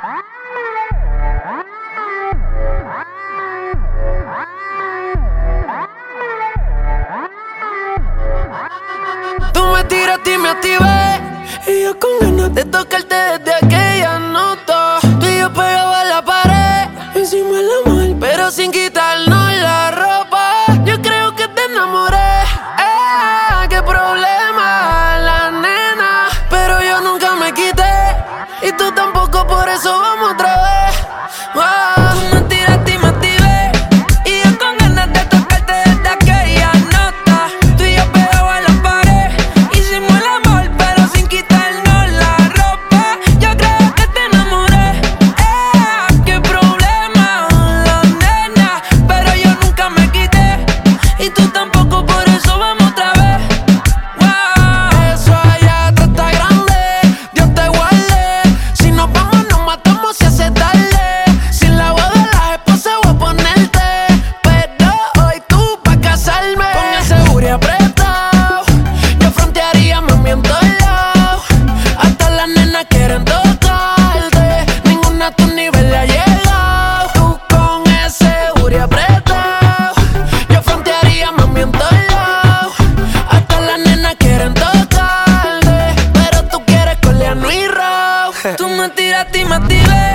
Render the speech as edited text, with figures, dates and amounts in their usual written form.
Tú me tiraste y me activé, y yo con ganas de tocarte desde aquella nota. Tú y yo pegados a la pared, encima del amor, pero sin quitarnos la ropa. Yo creo que te enamoré, qué problema la nena, pero yo nunca me quité, y tú tampoco, por eso vamos otra vez. Tú me tiraste y me activé, y yo con ganas de tocarte desde aquella nota. Tú y yo pegados a la pared, hicimos el amor, pero sin quitarnos la ropa. Yo creo que te enamoré, qué problema la nena, pero yo nunca me quité, y tú tampoco, por eso vamos otra vez. Eso allá atrás está grande, Dios te guarde. Si nos vamos nos matamos si hace tarde. Sin la boda de las esposas voy a ponerte, pero hoy tú pa' casarme. Con ese booty apretado, yo frontearía mami en todos lados. Hasta las nenas quieren tocarte, ninguna a tu nivel le ha llegado. Tú con ese booty apretado, yo frontearía mami en todos lados. Hasta las nenas quieren tocarte, pero tú quieres coleano y rao. Tú me tiraste y me activé,